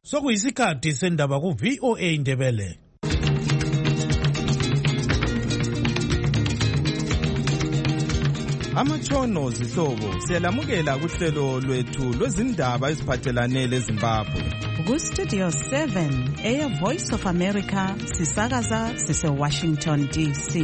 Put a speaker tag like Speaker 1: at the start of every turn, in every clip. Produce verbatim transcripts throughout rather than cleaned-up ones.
Speaker 1: Sokuyisikhathi sendaba ku V O A Ndebele.
Speaker 2: Amatshono zihlobo siyalamukela kuhlelo lwethu lwezindaba eziphathelane leZimbabwe.
Speaker 3: Ku Studio seven, Air Voice of America, sisakaza sise Washington D C.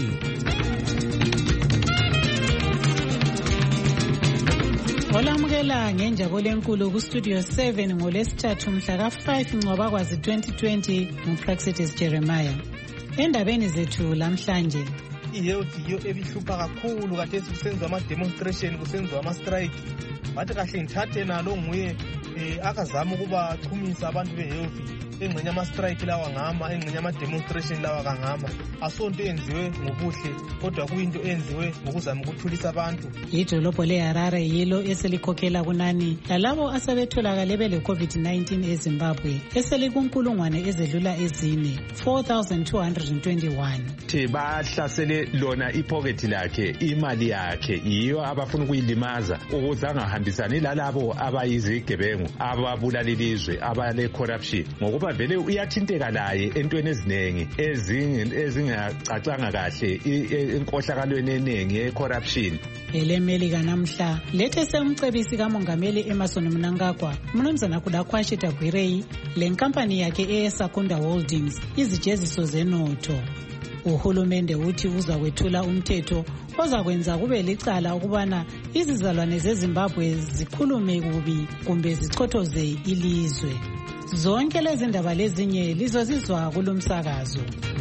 Speaker 4: Olamukela ngenjabulo enkulu ku Studio seven ngolesithathu mhla ka five Ncwabakwazi twenty twenty nguPraxitis Jeremiah. Endabeni zethu lamhlanje,
Speaker 5: ihealth yiyo ebihlupha kakhulu kathesi kusenziwa ama-demonstration, kusenziwa ama-strike. Bathi kahle ngithathe nalo nguye akazama ukuba chumisa abantu behealth engxenye ama-strike lawa ngama, engxenye ama-demonstration lawa kangama. Asonto enziwe ngobuhle kodwa kuyinto enziwe ngokuzama ukuthulisa abantu.
Speaker 4: Idolobho leHarare yilo eselikhokhela kunani lalabo asebetholakale bele COVID nineteen eZimbabwe eselikunkulungwane ezedlula ezine, four thousand two hundred twenty-one.
Speaker 6: Thi bahlasele lona iphokethi lakhe, imali yakhe yiyo abafuna ukuyilimaza ukuze angahambisani lalabo abayizigebengu ababulala ilizwe abale corruption, ngokuba vele uyathinteka laye entweni ezinengi ezingacacanga kahle enkohlakalweni eningi ye-corruption.
Speaker 4: Elemeli kanamhla lethe semcebisi kamongameli Emmerson Mnangagwa, Mnumzana Kudakhwashi Tagwirei, le nkampani yakhe eSakunda Holdings izijeziso zenotho. Uhulumende uthi uzakwethula umthetho ozakwenza kube licala ukubana izizalwane zeZimbabwe zikhulume kubi kumbe zichothoze ilizwe. Zonke lezi ndaba lezinye lizozizwa kulomsakazo.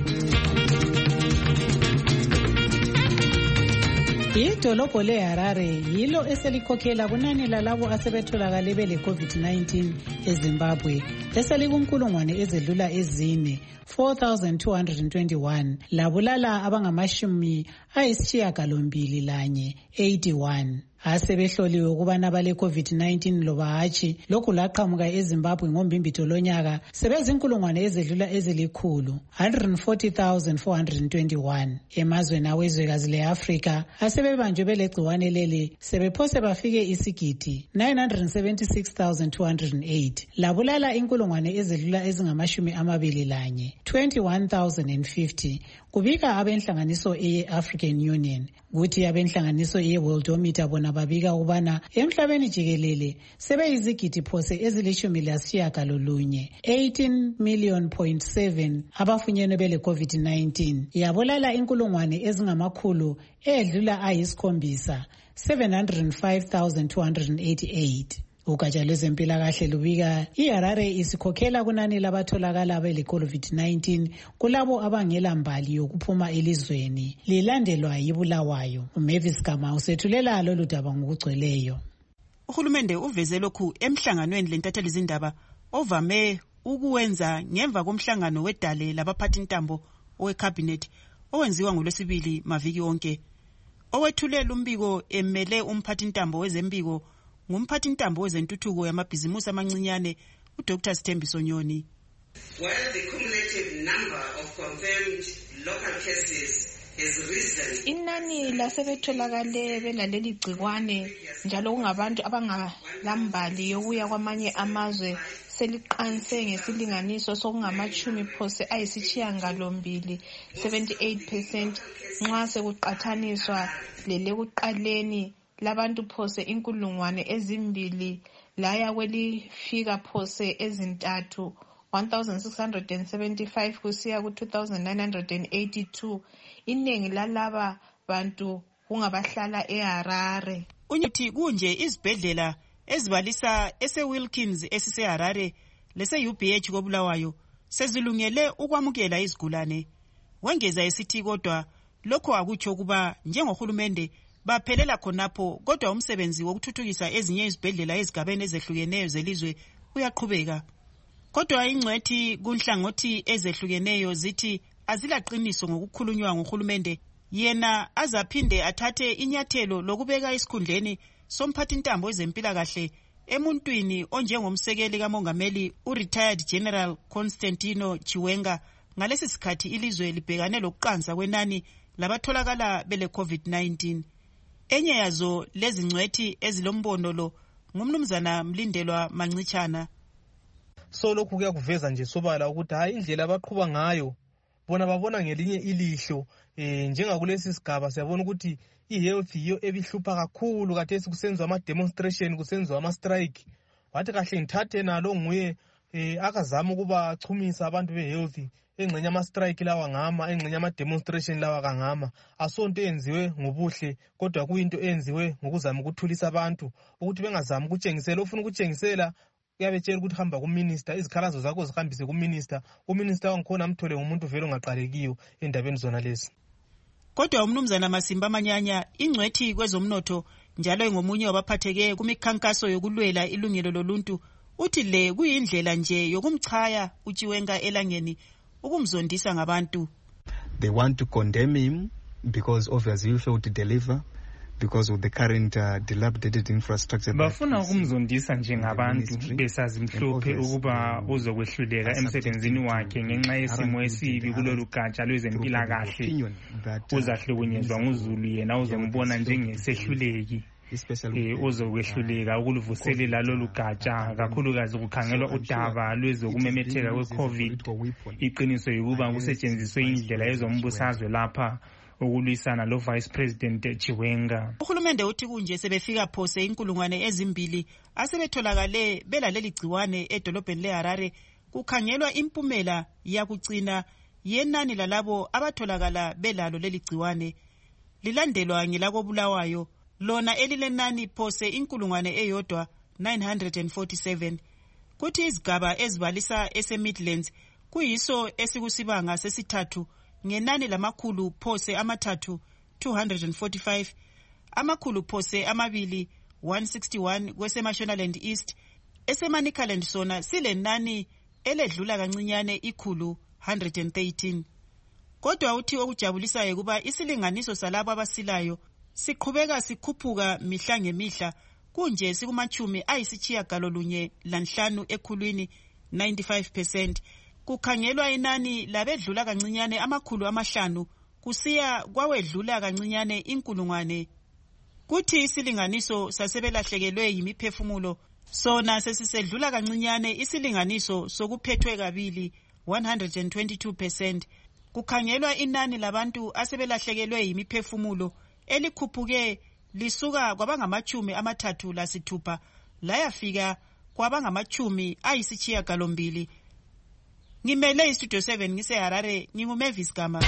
Speaker 4: Idolobho leHarare yilo eselikhokhela kunani lalabo asebetholakale bele COVID nineteen eZimbabwe eselikunkulungwane ezedlula ezine, four thousand two hundred twenty-one, labulala abangamashumi ayisishiyagalombili lanye, eighty-one. Asebehloliwe ukubana bale COVID nineteen loba hatshi, lokhu laqhamuka eZimbabwe ngombimbitho lonyaka sebezinkulungwane ezedlula ezilikhulu, one hundred forty thousand four hundred twenty-one. Emazweni awezwekazi leAfrika asebebanjwe belegciwane leli sebephose bafike isigidi, nine hundred seventy-six thousand two hundred eight, labulala inkulungwane ezedlula ezingamashumi amabili lanye, twenty-one thousand fifty, kubika abenhlanganiso ye-African Union. Kuthi abenhlanganiso ye-Worldometer bona babika ubana emhlabeni jikelele sebeyizigidi phose ezilishumi lasishiyagalolunye, eighteen million point seven, abafunyenwe bele COVID nineteen. Yabulala inkulungwane ezingamakhulu edlula ayisikhombisa, seven hundred five thousand two hundred eighty-eight. Ugatsha lwezempilakahle lubika iHarare isikhokhela kunani labatholakala bele COVID nineteen kulabo abangela mbali yokuphuma elizweni, lilandelwa yibulawayo. uMavis Gama usethulela lolu daba ngokugcweleyo.
Speaker 7: Uhulumende uveze lokhu emhlanganweni lentatheli zindaba ovame ukuwenza ngemva komhlangano wedale labaphathi ntambo owecabinet owenziwa ngolwesibili maviki onke. Owethulela umbiko emele umphathi ntambo wezembiko ngumphathi ntambo wezentuthuko yamabhizimusi amancinyane uDr Sthembiso Nyoni.
Speaker 8: While the cumulative number of confirmed local cases has risen,
Speaker 9: inani lasebetholakale belaleli gcikwane njalo kungabantu abangalambali yokuya kwamanye amazwe seliqanise ngesilinganiso sokungamachumi phose ayisishiyagalombili, seventy-eight percent, nxa sekuqathaniswa lelekuqaleni labantu phose inkulungwane ezimbili laya kwelifika phose ezintathu, one thousand six hundred seventy-five kusiya ku two thousand nine hundred eighty-two. Iningi lalaba bantu kungabahlala eHarare.
Speaker 7: Unyuthi kunje izibhedlela ezibalisa ese-Wilkins esiseHarare lese-U B H koBulawayo sezilungele ukwamukela izigulane. Wengeza esithi kodwa lokho akutsho kuba njengohulumende baphelela khonapho, kodwa umsebenzi wokuthuthukisa ezinye izibhedlela ezigabeni ezehlukeneyo zelizwe uyaqhubeka. Kodwa ingcwethi kunhlangothi ezehlukeneyo zithi azilaqiniso ngokukhulunywa ngohulumende, yena azaphinde athathe inyathelo lokubeka isikhundleni somphathi ntambo wezempilakahle emuntwini onjengomsekeli kamongameli u-retired General Constantino Chiwenga ngalesi sikhathi ilizwe libhekane lokuqansa kwenani labatholakala bele COVID nineteen. Enye yazo lezi ngcwethi ezilombono lo ngumnumzana Mlindelwa Mancitshana.
Speaker 5: so lokhu kuyakuveza nje sobala ukuthi hayi indlela abaqhuba ngayo bona babona ngelinye ilihlo eh njengakulesi sigaba siyabona ukuthi i-health yiyo ebihlupha kakhulu kathesi kusenziwa ama-demonstration kusenziwa ama-strike wathi kahle ngithathe nalo nguye eh akazama ukuba achumisa abantu be-health engxenye ama-strike lawa ngama engxenye ama-demonstration lawa kangama asonto eyenziwe ngobuhle kodwa kuyinto eyenziwe ngokuzama ukuthulisa abantu ukuthi bengazama ukutshengisela ofuna ukutshengisela uyabetshela ukuthi hamba kuminister izikhalazo zakho zihambise kuminister uminister wangikhona amthole ngumuntu vele ongaqalekiyo endabeni zona lezi.
Speaker 7: Kodwa umnumzana Masimba Manyanya ingcwethi kwezomnotho njalo ngomunye wabaphatheke kumikhankaso yokulwela ilungelo loluntu uthi le kuyindlela nje yokumchaya uChiwenga elangeni ukumzondisa ngabantu.
Speaker 10: They want to condemn him because obviously he failed to deliver because of the current uh, dilapidated infrastructure.
Speaker 11: Bafuna ukumzondisa njengabantu besazi mhlophe ukuba uzokwehluleka emsebenzini wakhe ngenxa yesimo esibi kulolu gatsha lwezempilakahle. Uzahlukunyezwa nguZulu yena uzombona njengesehluleki. Eh uzokwehluleka ukuluvuselela lolu gatsha kakhulukazi kukhangelwa udaba lwezokumemetheka kwe-COVID. Iqiniso yukuba kusetshenziswe indlela yezombusazwe lapha ukulwisana lo Vice President Chiwenga.
Speaker 7: Uhulumende uthi kunje sebefika phose inkulungwane ezimbili asebetholakale belaleli gciwane edolobheni leHarare kukhangelwa impumela yakucina yenani lalabo abatholakala belalo leli gciwane lilandelwa ngilako Bulawayo lona elilenani phose inkulungwane eyodwa nine hundred forty-seven kuthi izigaba ezibalisa ese Midlands kuyiso esikusibanga sesithathu ngenani lamakhulu phose amathathu two hundred forty-five amakhulu phose amabili one sixty-one kweseMashonaland East eseManicaland sona silenani eledlula kancinyane ikhulu one hundred thirteen. Kodwa uthi okujabulisayo kuba isilinganiso salabo abasilayo siqhubeka sikhuphuka mihla ngemihla kunje sikumachumi ayisitshiya galolunye lanhlanu ekhulwini ninety-five percent. Kukhangelwa inani labedlula kancinyane amakhulu amahlanu kusiya kwawedlula kancinyane inkulungwane. Kuthi isilinganiso sasebelahlekelwe yimiphefumulo sona sesisedlula kancinyane isilinganiso sokuphethwe kabili one hundred twenty-two percent. Kukhangelwa inani labantu asebelahlekelwe yimiphefumulo elikhuphuke lisuka kwabangamachumi amathathu lasithupha layafika kwabangamachumi ayisitshiya galombili. Ngimele istudio seven ngise Harare nginguMavis Gama.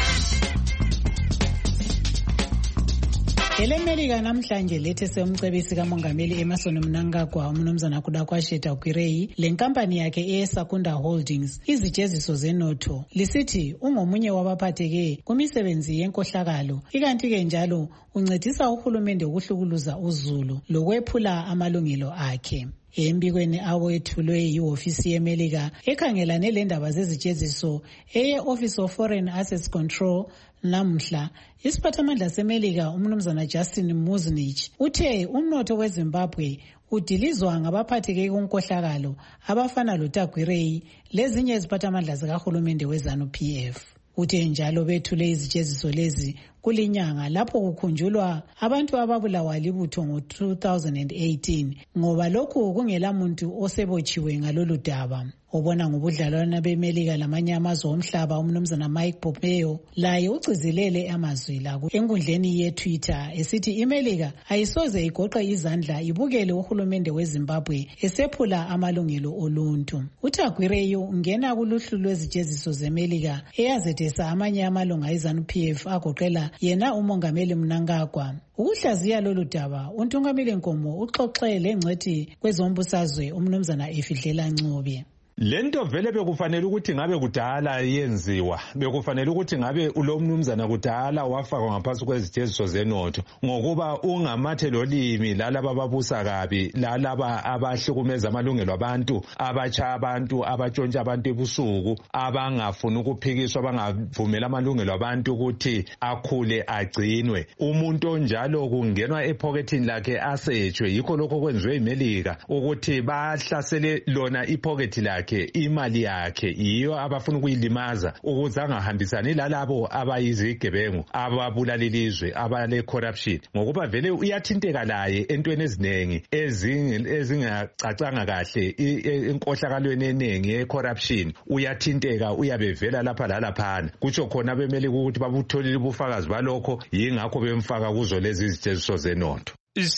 Speaker 4: Elemelika namhlanje lethe semcebisi kamongameli Emmerson Mnangagwa umnumzana Kudakwasheta Kwirei lenkampani yakhe eSakunda Holdings izijeziso zenotho lisithi ungomunye wabaphatheke kumisebenzi yenkohlakalo ikanti ke njalo uncedisa uhulumende ukuhlukuluza uZulu lokwephula amalungelo akhe. Embikweni awethulwe yiofisi yeMelika ekhangelane lendaba zezijeziso eye Office of Foreign Assets Control namhla isiphathamandla seMelika umnumzana Justin Muzinich uthe umnotho weZimbabwe udilizwa ngabaphatheke kunkohlakalo abafana loTagwirei lezinye iziphathamandla zikahulumende weZanu-P F. Uthe njalo bethule izijeziso lezi kulinyanga lapho kukhunjulwa abantu ababulawa libutho ngo two thousand eighteen ngoba lokhu kungela muntu osebotshiwe ngalolu daba. Obona ngobudlalwana beMelika lamanye amazwe omhlaba umnumzana Mike Pompeo laye ucizilele amazwi la enkundleni yeTwitter esithi iMelika ayisoze igoqe izandla ibukele uhulumende weZimbabwe esephula amalungelo oluntu. uTagwirei ungena kuluhlu lwezijeziso zeMelika eyazethesa amanye amalunga eZanu-P F agoqela yena umongameli Mnangagwa. Ukuhlaziya lolu daba uNtungameli Nkomo uxoxe lengcwethi kwezombusazwe umnumzana Efidlela Ncube.
Speaker 6: Lento vele bekufanele ukuthi ngabe kudala yenziwa bekufanele ukuthi ngabe ulomnumzana kudala wafakwa ngaphansi kwezijeziso zenotho ngokuba ungamathe lolimi lalaba babusa kabi lalaba abahlukumeza amalungelo abantu abatsha abantu abatshontsha abantu ebusuku abangafuna ukuphikiswa abangavumela amalungelo abantu ukuthi akhule agcinwe. Umuntu onjalo kungenwa ephokethini lakhe asetshwe yikho lokho kwenziwe iMelika ukuthi bahlasele lona iphokethi lakhe yakhe imali yakhe yiyo abafuna ukuyilimaza ukuze angahambisani lalabo abayizigebengu ababulala ilizwe abale corruption ngokuba vele uyathinteka laye entweni eziningi ezingacacanga kahle enkohlakalweni eningi ye corruption uyathinteka uyabevela lapha lalaphana kutsho khona bemeli ukuthi babutholile ubufakazi balokho yingakho bemfaka kuzo lezi izijeziso zenotho.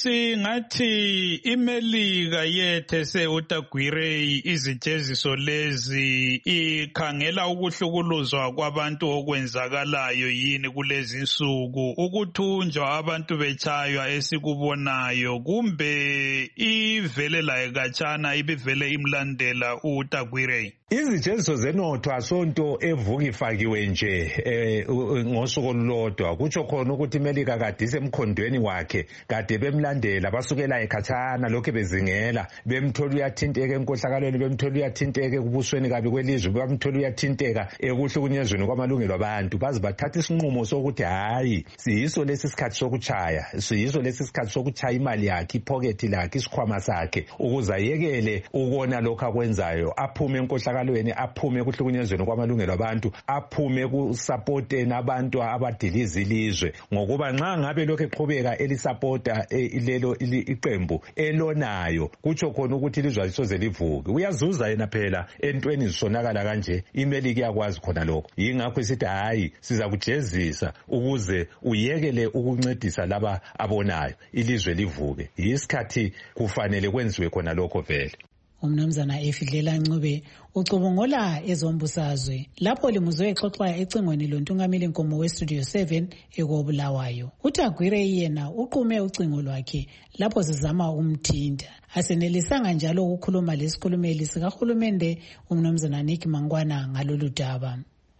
Speaker 1: Singathi imelika yethese uTagwirei izijeziso lezi ikhangela ukuhlukuluzwa kwabantu okwenzakalayo yini kulezi insuku ukuthunjwa abantu betshaywa esikubonayo kumbe ivele laye kachana ibivele imlandela uTagwirei.
Speaker 6: Izijeziso zenotho asonto evuka ifakiwe nje eh, ngosuku olulodwa kutsho khona ukuthi imelika kade isemkhondweni wakhe kade bemlandela basukela ekhathana lokho bezingela bemthola uyathinteka enkohlakalweni bemthola uyathinteka kubusweni kabi kwelizwe bemthola uyathinteka ekuhlukunyezweni kwamalungelo abantu baze bathatha isinqumo sokuthi hayi siyiso lesi sikhathi sokuchaya siyiso lesi sikhathi sokuchaya imali yakhe ipocket lakhe isikhwama sakhe ukuze ayekele ukona lokho akwenzayo aphume enkohlakalweni aphume kuhlukunyezweni kwamalungelo abantu aphume kusupporteni abantu abadiliza ilizwe ngokuba nxa ngabe lokho eqhubeka elisupporta ilelo iqembu elonayo kutsho khona ukuthi ilizwe alisoze livuke uyazuza yena phela entweni zisonakala kanje imelika iyakwazi khona lokho yingakho isithi hayi siza kujezisa ukuze uyekele ukuncedisa laba abonayo ilizwe livuke isikhathi kufanele kwenziwe khona lokho vele.
Speaker 4: Umnumzana Efidlela Ncube ucubungula ezombusazwe lapho limuzwe exoxa ecingweni lontungameli nkomo westudio seven ekobulawayo. uTagwirei yena uqume ucingo lwakhe lapho sizama umthinta asenelisanga njalo ukukhuluma lesikhulumeli sikahulumende umnumzana Nick Mangwana ngalolu daba.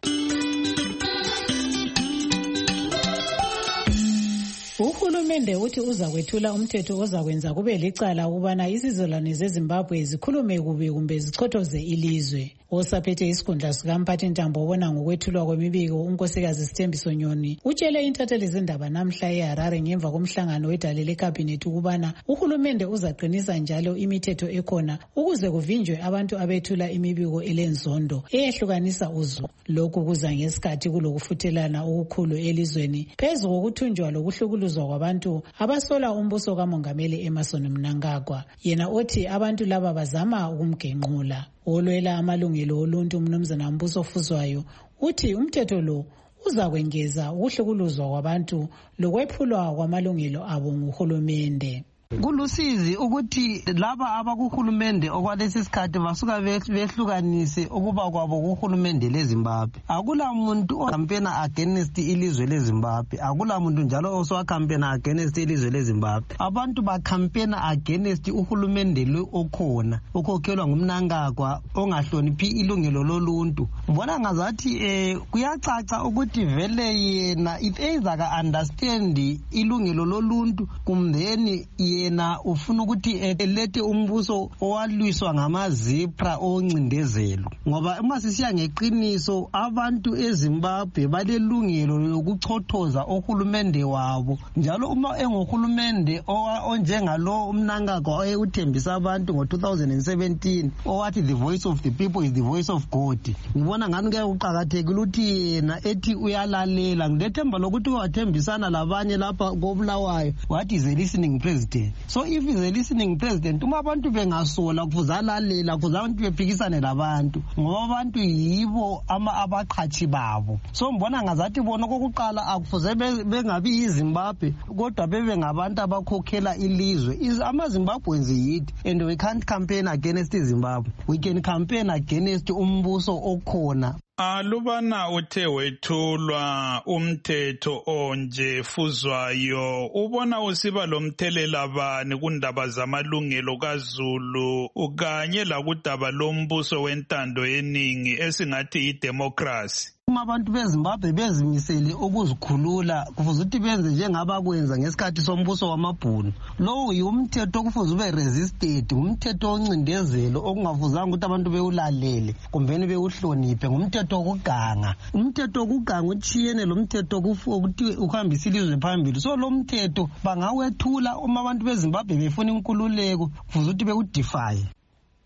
Speaker 4: Uhulumende uthi uza kwethula umthetho ozakwenza kube licala ukubana izizalwane zeZimbabwe zikhulume kubi kumbe zichothoze ilizwe. Osaphethe isikhundla sikamphathintambo obona ngokwethulwa kwemibiko unkosikazi Sithembiso Nyoni utshele intatheli zindaba namhla eHarare ngemva komhlangano wedale lekhabhinethi ukubana uhulumende uzaqinisa njalo imithetho ekhona ukuze kuvinjwe abantu abethula imibiko elenzondo eyehlukanisa uzulu. Lokhu kuza ngesikhathi kulokufuthelana okukhulu elizweni phezu kokuthunjwa lokuhlukuluzwa kwabantu abasola umbuso kamongameli Emmerson Mnangagwa yena othi abantu laba bazama ukumgenqula. Olwela amalungelo oluntu umnumzana Mbuso Fuzwayo uthi umthetho lo uzakwengeza ukuhlukuluzwa kwabantu lokwephulwa kwamalungelo abo nguhulumende.
Speaker 12: Kulusizi ukuthi laba abakuhulumende okwalesi sikhathi basuka behlukanise ukuba kwabo kuhulumende leZimbabwe. Akula muntu okampena against ilizwe leZimbabwe, akula muntu njalo oswakampena against ilizwe leZimbabwe. Abantu bakampena against uhulumende lo okhona okhokhelwa ngumnangagwa ongahloniphi ilungelo loluntu. Mbona ngazathi eh kuyacaca ukuthi vele yena if either understand ilungelo loluntu kumbe yena ufuna ukuthi elethe umbuso owalwiswa ngamazipra oncindezelo ngoba uma sisiya ngeqiniso abantu eZimbabwe balelungelo lokuchothoza ohulumende wabo njalo uma engohulumende onjengalo umnangagwa oyeuthembisa abantu ngo two thousand seventeen owathi the voice of the people is the voice of God. Ngibona ngani ke uqhakathekile ukuthi yena ethi uyalalela ngilethemba lokuthi wathembisana labanye lapha kobulawayo what is a listening president. So if is a listening president uma abantu bengasola kuzalalela kuzabantu bephikisane labantu ngoba abantu yibo ama abaqhathi babo. So mbona ngazathi bona kokuqala akufuze bengabi yiZimbabwe kodwa bebe ngabantu abakhokhela ilizwe. Is amaZimbabweans yithi and we can't campaign against Zimbabwe, we can campaign against umbuso okhona.
Speaker 1: Alubana uthe wethulwa umthetho onje Fuzwayo ubona usiba lomthelela bani kundaba zamalungelo kaZulu ukanye lakudaba lombuso wentando yeningi esingathi idemocracy?
Speaker 12: Uma abantu beZimbabwe bezimisele ukuzikhulula kufuze ukuthi benze njengabakwenza ngesikhathi sombuso wamabhunu. Lowo yumthetho okufuze ube resisted, umthetho oncindezelo okungafuzanga ukuthi abantu bewulalele kumbe bewuhloniphe, ngumthetho okuganga. Umthetho okuganga utshiyene lo mthetho ukuthi uhambisa ilizwe phambili. So lo mthetho bangawethula uma abantu beZimbabwe befuna inkululeko kufuze ukuthi bewudefy.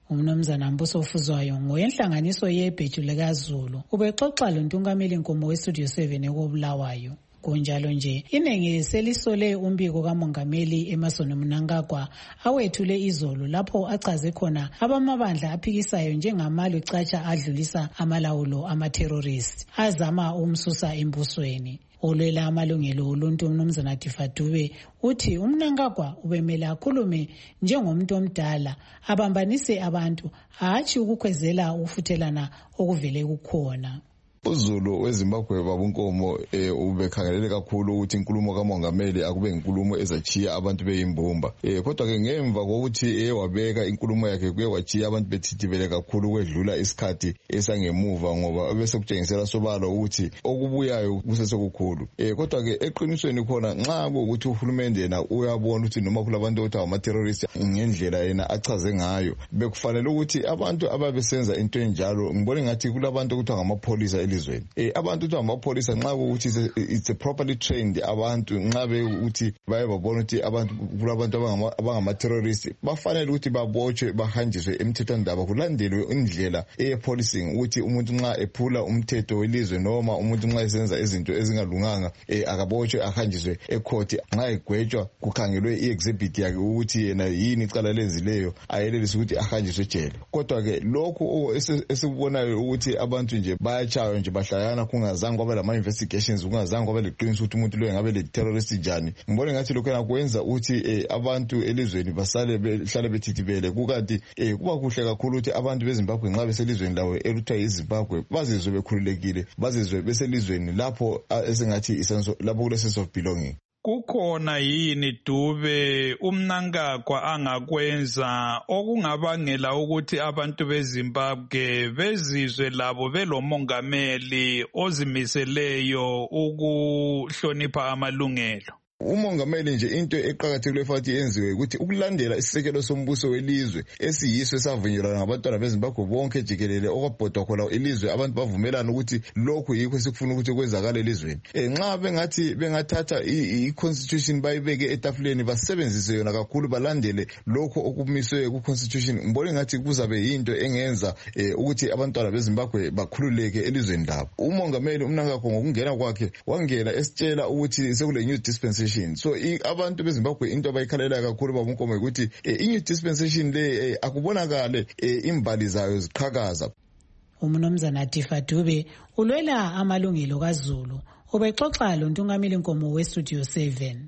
Speaker 4: Umnumzana Mbuso Fuzwayo ngoyenhlanganiso yebheju likaZulu ubexoxa lontungameli Nkomo weStudio seven ekobulawayo. Kunjalo nje inenge selisole umbiko kamongameli Emmerson Mnangagwa awethule izolo lapho achaze khona abamabandla aphikisayo njengamalo catsha adlulisa amalawulo ama-terrorist azama umsusa embusweni. Olwela amalungelo oluntu umnumzana Tifa Dube uthi uMnangagwa ubemele akhulume njengomuntu omdala abambanise abantu hatshi ukukhwezela ukufuthelana okuvele kukhona.
Speaker 13: UZulu weZimbabwe babunkomo eh ubekhangelele kakhulu ukuthi inkulumo kamongameli akube inkulumo ezachiya abantu beyimbumba eh kodwa ke ngemva kokuthi eh wabeka inkulumo yakhe kuye wachiya abantu bethithibele kakhulu kwedlula isikhathi esangemuva ngoba bese kutshengisela sobalo ukuthi okubuyayo kusesekukhulu eh kodwa ke eqinisweni khona nxa ukuthi uhulumende yena uyabona ukuthi noma kulabantu othi ama terrorists ngendlela yena achaze ngayo bekufanele ukuthi abantu ababesenza into enjalo ngibone ngathi kulabantu ukuthi ngamapolisa elizweni eh abantu ukuthi amapolisa nxa ukuthi it's a properly trained abantu nxa be ukuthi baye babona ukuthi abantu kulabantu abangama terrorists bafanele ukuthi babotshwe bahanjiswe emthethwandaba kulandelwe indlela eye policing ukuthi umuntu nxa ephula umthetho welizwe noma umuntu nxa esenza izinto ezingalunganga eh akabotshwe ahanjiswe ecourt nxa egwetshwa kukhangelwe iexhibit yakhe ukuthi yena yini icala lenzileyo ayelelise ukuthi ahanjiswe ejele. Kodwa ke lokho esikubonayo ukuthi abantu nje bayachayo nje bahlayana kungazange kwabe lama investigations kungazange kwabe leqiniso ukuthi umuntu lo engabe le terrorist njani. Ngibona ngathi lokho yakwenza ukuthi eh, abantu elizweni basale behlale bethithibele kukanti eh, kuba kuhle kakhulu ukuthi abantu beZimbabwe nxa beselizweni lawo elutha iZimbabwe bazizwe bekhululekile bazizwe beselizweni lapho esengathi isenso lapho kule sense of belonging.
Speaker 1: Kukhona yini Dube uMnangagwa angakwenza okungabangela ukuthi abantu beZimbabwe bezizwe labo belomongameli ozimiseleyo ukuhlonipha amalungelo?
Speaker 13: Umongameli nje into eqhakathekile futhi yenziwe ukuthi ukulandela isisekelo sombuso welizwe esiyiso esavunyelwana ngabantwana beZimbabwe bonke jikelele okwabhodwa khona elizwe abantu bavumelana ukuthi lokhu yikho esikufuna ukuthi kwenzakale elizweni. Eh nxa bengathi bengathatha i-constitution bayibeke etafuleni basebenzise yona kakhulu balandele lokho okumiswe ku-constitution ngibona ngathi kuzabe yinto engenza ukuthi abantwana beZimbabwe bakhululeke elizweni labo. Umongameli uMnangagwa ngokungena kwakhe wangena esitshela ukuthi sekule new dispensation. So abantu beZimbabwe into abayikhalela kakhulu babunkomo ukuthi i-new dispensation le akubonakale imbali zayo ziqhakaza.
Speaker 4: Umnumzana Tifa Dube ulwela amalungelo kaZulu ubexoxa lontungameli Nkomo weStudio seven.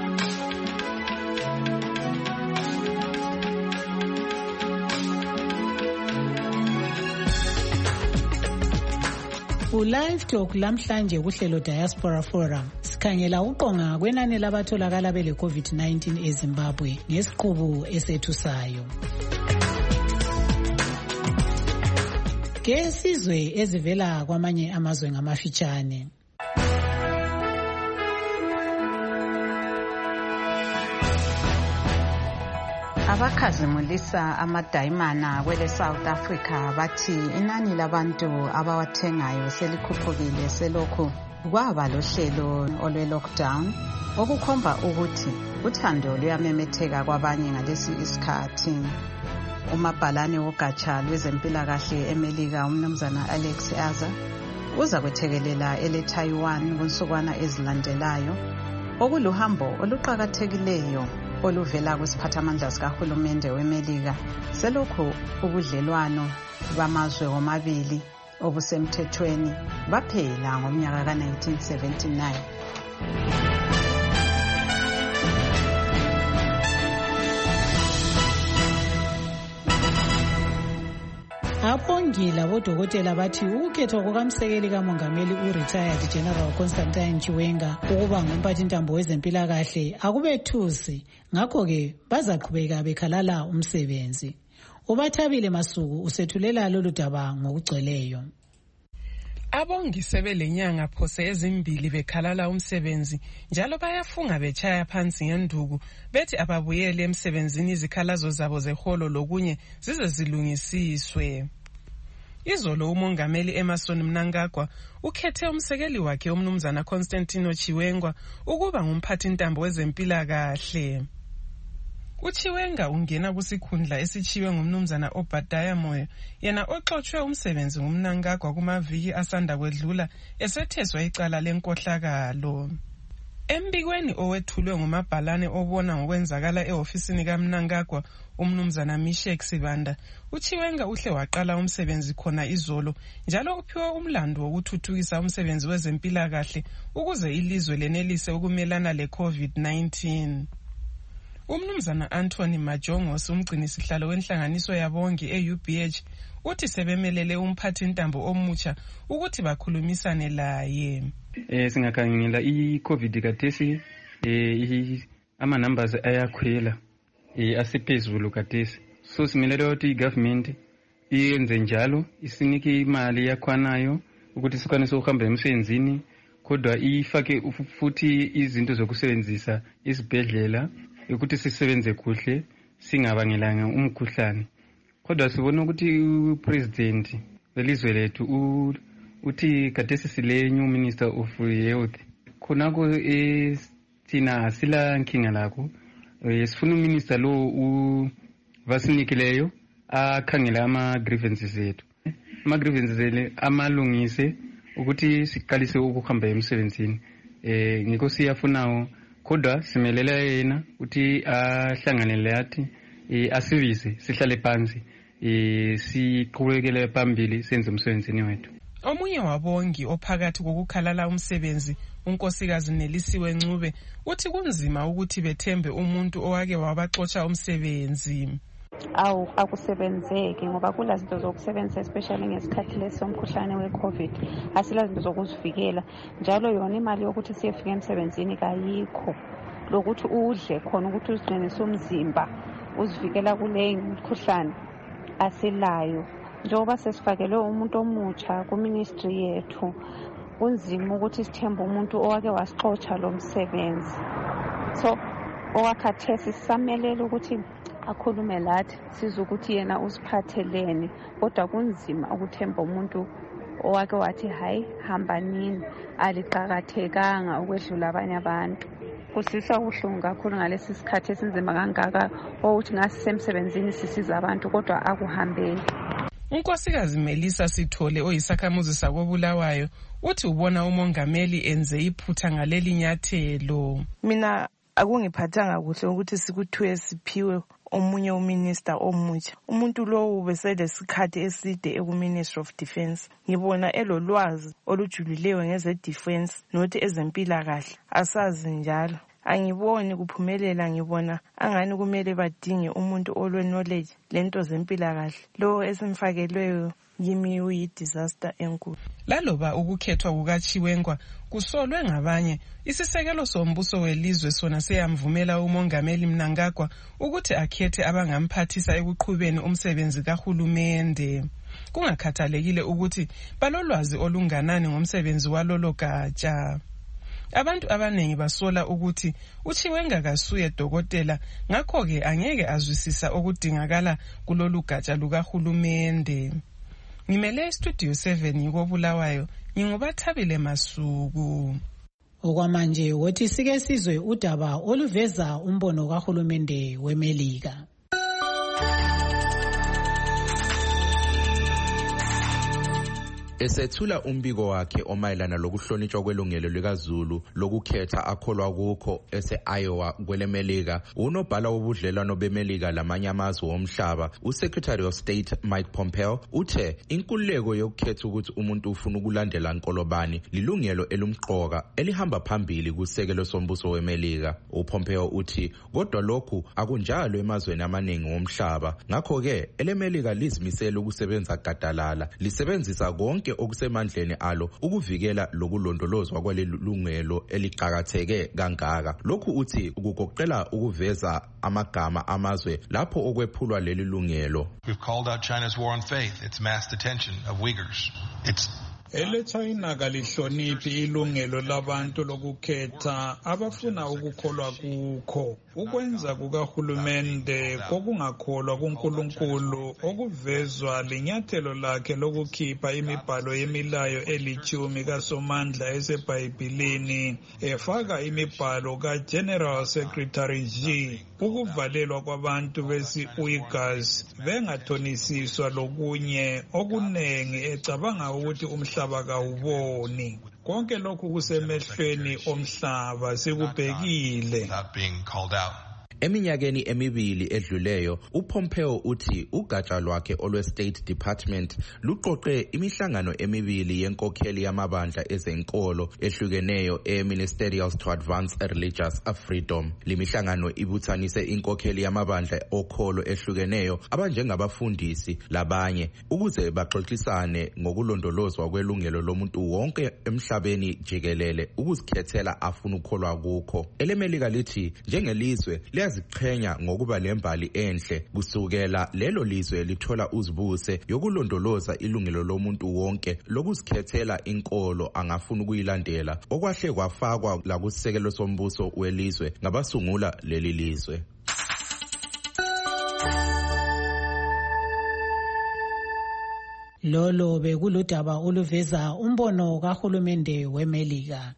Speaker 4: U-Live Talk lamhlanje kuhlelo Diaspora Forum sikhangela uqonga kwenani labatholakala bele COVID nineteen eZimbabwe ngesiqubu esethusayo. Ke sizwe ezivela kwamanye amazwe ngamafitshane.
Speaker 3: Abakhazimulisa amadayimana kwele South Africa bathi inani labantu abawathengayo selikhuphukile selokhu kwaba lohlelo olwe lockdown okukhomba ukuthi uthando luyamemetheka kwabanye ngalesi isikhathi. Umabhalane wogatsha lwezempilakahle eMelika umnumzana Alex Azar uza kwethekelela ele Taiwan kunsukwana ezilandelayo okuluhambo oluqhakathekileyo oluvela kusiphathamandla sikahulumende weMelika selokhu ubudlelwano bamazwe omabili obusemthethweni baphela ngomnyaka ka nineteen seventy-nine.
Speaker 4: Abongila bodokotela bathi ukhetho kukamsekeli kamongameli u-retired General Constantine Chiwenga ukuba ngumphathintambo wezempilakahle akubethusi ngakho-ke bazaqhubeka bekhalala umsebenzi. Ubathabile Masuku usethulela lolu daba ngokugcweleyo.
Speaker 14: Abongise belenyanga phose ezimbili bekhalala umsebenzi njalo bayafunga betshaya phansi ngenduku bethi ababuyele emsebenzini izikhalazo zabo zeholo lokunye zize zilungisiswe. Izolo umongameli Emmerson Mnangagwa ukhethe umsekeli wakhe umnumzana Constantino Chiwenga ukuba ngumphathintambo wezempilakahle. uChiwenga ungena kusikhundla esichiwe ngumnumzana Obadiah Moyo, yena oxotshwe umsebenzi ngumnankagwa kumaviki asanda kwedlula esetheswa icala lenkohlakalo. Embikweni owethulwe ngumabhalane obona ngokwenzakala ehofisini kaMnangagwa umnumzana Mishek Sibanda, uChiwenga uhle waqala umsebenzi khona izolo njalo uphiwe umlando wokuthuthukisa umsebenzi wezempilakahle ukuze ilizwe lenelise ukumelana le-COVID nineteen. Umnumzana Anthony Majongos, umgcinisihlalo wenhlanganiso yabongi e-U B H, uthi sebemelele umphathi ntambo omutsha ukuthi bakhulumisane laye.
Speaker 15: Eh singakhangela i-COVID kathesi eh ama numbers ayakhwela eh asiphezulu kathesi, so simelele ukuthi i-government iyenze njalo, isinike imali yakhwanayo ukuthi sikwanise ukuhamba emsebenzini, kodwa ifake futhi izinto zokusebenzisa isibhedlela ukuthi sisebenze kuhle singabangelanga umkhuhlane. Kodwa sibona ukuthi upresident welizwe lethu uthi kathesi sile new minister of health khonako thina sila nkinga lakho, sifuna uminister lo uvasinikileyo akhangela ama grievances ethu, ama grievances ele amalungise ukuthi siqalise ukuhamba emsebenzini. eh ngikho siyafunawo, kodwa simelela yena ukuthi ahlangane lathi asivise sihlale phansi siqhubekele phambili senze umsebenzini wethu.
Speaker 14: Omunye wabongi ophakathi kokukhalala umsebenzi, unkosikazi Nelisiwe Ncube, uthi kunzima ukuthi bethembe umuntu owake wabaxotsha umsebenzi.
Speaker 16: Awu akusebenzeki ngoba kula zinto zokusebenza especially ngesikhathi lesomkhuhlane we-COVID asila zinto zokuzivikela, njalo yona imali yokuthi siyefika emsebenzini kayikho, lokuthi udle khona ukuthi uziqinise umzimba uzivikela kule mkhuhlane asilayo. Njengoba sesifakelwe umuntu omutsha ku-ministry yethu, kunzima ukuthi sithembe umuntu owake wasixotsha lo msebenzi. So owakhathesi sisamelela ukuthi akhulume lathi sizwe ukuthi yena usiphatheleni, kodwa kunzima ukuthemba umuntu owake wathi hayi hamba nini aliqakathekanga ukwedlula abanye abantu. Kusisa ubuhlungu kakhulu ngalesi sikhathi esinzima kangaka ukuthi ngasisemsebenzini sisiza abantu kodwa akuhambeni.
Speaker 14: Unkosikazi Melissa Sithole oyisakhamuzi sakobulawayo uthi ubona umongameli enze iphutha ngaleli nyathelo.
Speaker 17: Mina akungiphathanga kuhle ukuthi sikuthiwe siphiwe omunye uminister omutsha. Umuntu lowo beselesikhathi eside ekuMinistry of Defence. Ngibona elolwazi olujulileyo ngeze defense nothi ezempilakahle. Asazi njalo. Angiboni kuphumelela, ngibona angani kumele badinge umuntu olwe knowledge lento zempilakahle. Lo esimfakelweyo yimi uyi disaster enkulu.
Speaker 14: Laloba ukukhethwa kukaChiwenga kusolwe ngabanye, isisekelo sombuso welizwe sona seyamvumela umongameli Mnangagwa ukuthi akhethe abangamphathisa ekuqhubeni umsebenzi kahulumende, kungakhathalekile ukuthi balolwazi olunganani ngomsebenzi walolo gatsha. Abantu abanengi basola ukuthi uChiwenga kasuye dokotela, ngakho ke angeke azwisisa okudingakala kulolu gatsha lukahulumende. Ngimele Studio seven yikobulawayo, ngingubathabile Masuku.
Speaker 4: Okwamanje wothi sike sizwe udaba oluveza umbono kahulumende weMelika.
Speaker 18: Esethula umbiko wakhe omayelana lokuhlonitshwa kwelungelo likaZulu lokukhetha akholwa kukho ese-Iowa kwelemelika, unobhala wobudlelwano bemelika lamanye amazwe womhlaba, uSecretary of State Mike Pompeo uthe inkululeko yokukhetha ukuthi umuntu ufuna ukulandela nkolobani lilungelo elumqoka elihamba phambili kusekelo sombuso wemelika. UPompeo uthi kodwa lokhu akunjalo emazweni amaningi womhlaba, ngakho-ke elemelika lizimisela ukusebenza gadalala lisebenzisa konke okusemandleni alo ukuvikela lokulondolozwa kwaleli lungelo eliqhakatheke kangaka. Lokhu uthi ukugoqela ukuveza amagama amazwe lapho okwephulwa leli lungelo.
Speaker 19: We've called out China's war on faith, its mass detention of Uyghurs, its
Speaker 1: ele China kalihloniphi ilungelo labantu lokukhetha abafuna ukukholwa kukho. Ukwenza kukahulumende kokungakholwa kuNkulunkulu okuvezwa linyathelo lakhe lokukhipha imibhalo yemilayo elitshumi kaSomandla eseBhayibhilini, efaka imibhalo kaGeneral Secretary Xi ukuvalelwa kwabantu besi-Uyghurs bengathonisiswa lokunye okunengi ecabanga ukuthi umhlaba kawuboni. Konke lokhu kusemehlweni omhlaba sikubhekile.
Speaker 18: Eminyakeni emibili edluleyo, uPompeo uthi ugatsha lwakhe olwe-State Department luqoqe imihlangano emibili yenkokheli yamabandla ezenkolo ehlukeneyo e-Ministerials to Advance Religious Freedom. Limihlangano ibuthanise inkokheli yamabandla okholo ehlukeneyo abanjengabafundisi labanye ukuze baxoxisane ngokulondolozwa kwelungelo lomuntu wonke emhlabeni jikelele ukuzikhethela afuna ukukholwa kukho. EleMelika lithi njengelizwe ziqhenya ngokuba lembali enhle kusukela lelo lizwe lithola uzibuse yokulondoloza ilungelo lomuntu wonke lokuzikhethela inkolo angafuna ukuyilandela okwahle kwafakwa la kusekelo sombuso welizwe ngabasungula leli lizwe.
Speaker 4: Lolo bekuludaba oluveza umbono kahulumende weMelika.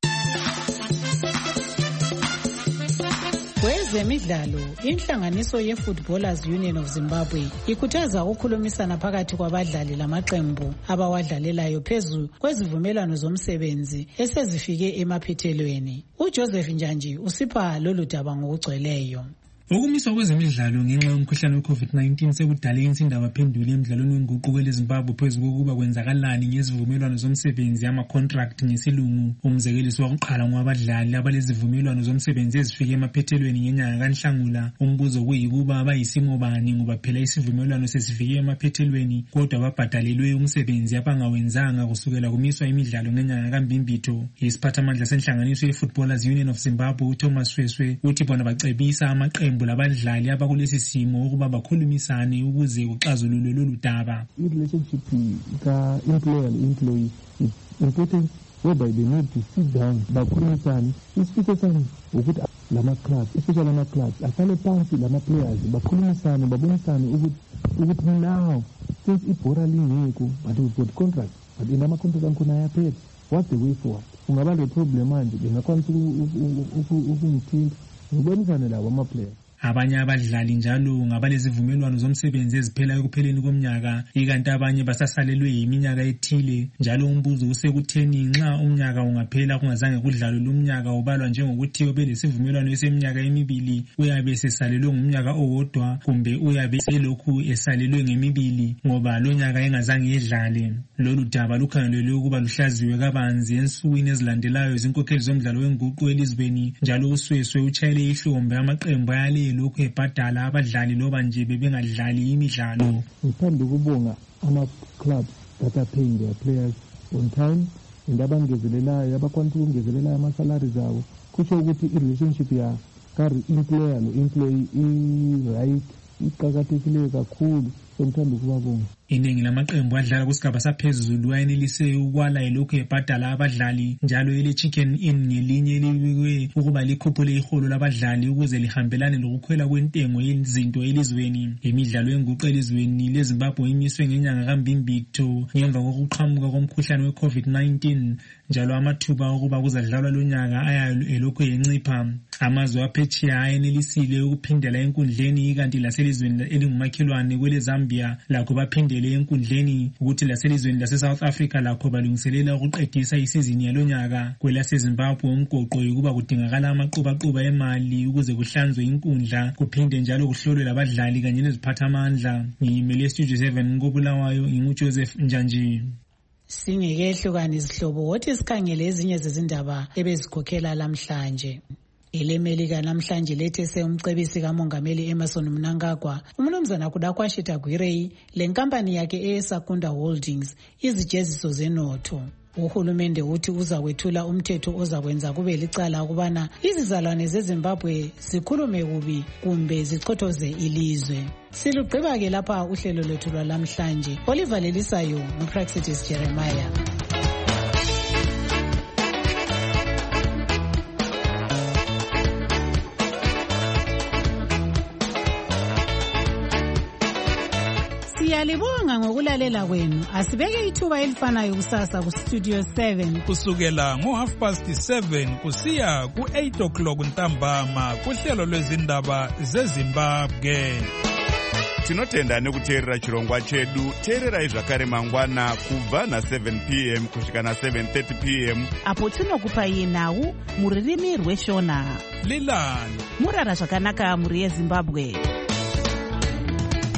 Speaker 4: Kwezemidlalo, inhlanganiso ye-Footballers Union of Zimbabwe ikhuthaza ukukhulumisana phakathi kwabadlali lamaqembu abawadlalelayo phezu kwezivumelwano zomsebenzi esezifike emaphethelweni. uJoseph Njanji usipha lolu daba ngokugcweleyo.
Speaker 11: Ukumiswa kwezemidlalo ngenxa yomkhuhlane we-COVID nineteen sekudale insindaba phendule emidlalweni wenguquko leZimbabwe phezu kokuba kwenzakalani ngezivumelwano zomsebenzi ama-contract ngesilungu. Umzekeliso wakuqala ngwabadlali abalezivumelwano zomsebenzi ezifike emaphethelweni ngenyanga kaNhlangula. Umbuzo kuyikuba bayisimo bani ngoba phela isivumelwano sesifike emaphethelweni kodwa babhadalelwe umsebenzi abangawenzanga kusukela kumiswa imidlalo ngenyanga kaMbimbitho. Isiphathamandla senhlanganiso ye-Footballers Union of Zimbabwe uThomas Sweswe uthi bona bacebisa amaqembu labadlali abakulesi simo ukuba bakhulumisane ukuze kuxazululwe lolu daba.
Speaker 19: I-relationship ka-employer and-employee is important whereby they need to sit down bakhulumisane. Isifiso sami ukuthi lama-clubs, especially ama-clubs, ahlale phansi lama-players bakhulumisane babonisane ukuthi now since ibhora lingekho but we've got contracts but in ama-contract ankhona ayaphela. What's the way forward? Kungaba le-problem manje bengakwanisa ukungithinta ngibonisane labo ama-players.
Speaker 11: Abanye abadlali njalo ngabalezivumelwano zomsebenzi eziphela ekupheleni komnyaka ikanti abanye basasalelwe yiminyaka ethile. Njalo umbuzo usekutheni nxa umnyaka ungaphela kungazange kudlalwe lumnyaka ubalwa njengokuthi obelesivumelwano eseminyaka emibili uyabe sesalelwe ngumnyaka owodwa kumbe uyabe selokhu esalelwe ngemibili ngoba lo nyaka engazange edlale. Lolu daba lukhangelelwe ukuba luhlaziwe kabanzi ensukwini ezilandelayo izinkokheli zomdlalo wenguqu elizweni. Njalo uSweswe utshayele ihlombe amaqembu ayale lokhu ebhadala abadlali loba nje bebengadlali imidlalo.
Speaker 19: Ngithanda ukubonga ama-clubs that are paying their players on time and abangezelelayo abakwanisa ukungezelelayo ama-salaries abo. Kusho ukuthi i-relationship ya ka-employer no-employee i-right iqakathekileyo kakhulu. So ngithanda ukubabonga.
Speaker 11: Iningi lamaqembu adlala kusigaba saphezulu ayenelise ukwala elokhu ebhadala abadlali njalo ele Chicken Inn ngelinye elibikwe ukuba likhuphule iholo labadlali ukuze lihambelane lokukhwela kwentengo yezinto elizweni. Imidlalo yenguqu elizweni leZimbabwe imiswe ngenyanga kaMbimbitho ngemva kokuqhamuka komkhuhlane we-COVID nineteen njalo amathuba okuba kuzadlalwa lonyaka aya elokhu yencipha. Amazwe aphetsheya ayenelisile ukuphindela enkundleni ikanti laselizweni elingumakhelwane kwele Zambia lakho baphindele enkundleni ukuthi laselizweni lase-South Africa lakho balungiselela ukuqedisa isizini yalonyaka. Kwelasezimbabwe umgoqo ukuba kudingakala amaqubaqoba emali ukuze kuhlanzwe inkundla kuphinde njalo kuhlolwe labadlali kanye neziphathamandla. Ngiyimele Studio seven koBulawayo nginguJoseph Njanji.
Speaker 4: Singekehlukana izihlobo wothi sikhangele ezinye zezindaba ebezikhokhela lamhlanje. EleMelika namhlanje lethese umcebisi kaMongameli Emmerson Mnangagwa umnumzana kudakwashita Gwirei lenkampani yakhe eSakunda Holdings izijeziso zenotho. Uhulumende uthi uza kwethula umthetho ozakwenza kube licala ukubana izizalwane zeZimbabwe zikhulume kubi kumbe zichothoze ilizwe. Silugqiba ke lapha uhlelo lwethu lwalamhlanje. Oliver Lelisayo nguPraxitis Jeremiah. Siyalibonga ngokulalela kwenu. Asibeke ithuba elifanayo kusasa ku Studio seven.
Speaker 1: Kusukela ngo half past seven kusiya ku eight o'clock ntambama kuhlelo lwezindaba zeZimbabwe.
Speaker 20: Tinotenda nekuteerera chirongwa chedu. Teererai zvakare mangwana kubva na seven p m kusvika na seven thirty p m
Speaker 3: apo tinokupai nhau muririmi rweshona.
Speaker 1: Lilani
Speaker 3: murara zvakanaka muri yeZimbabwe.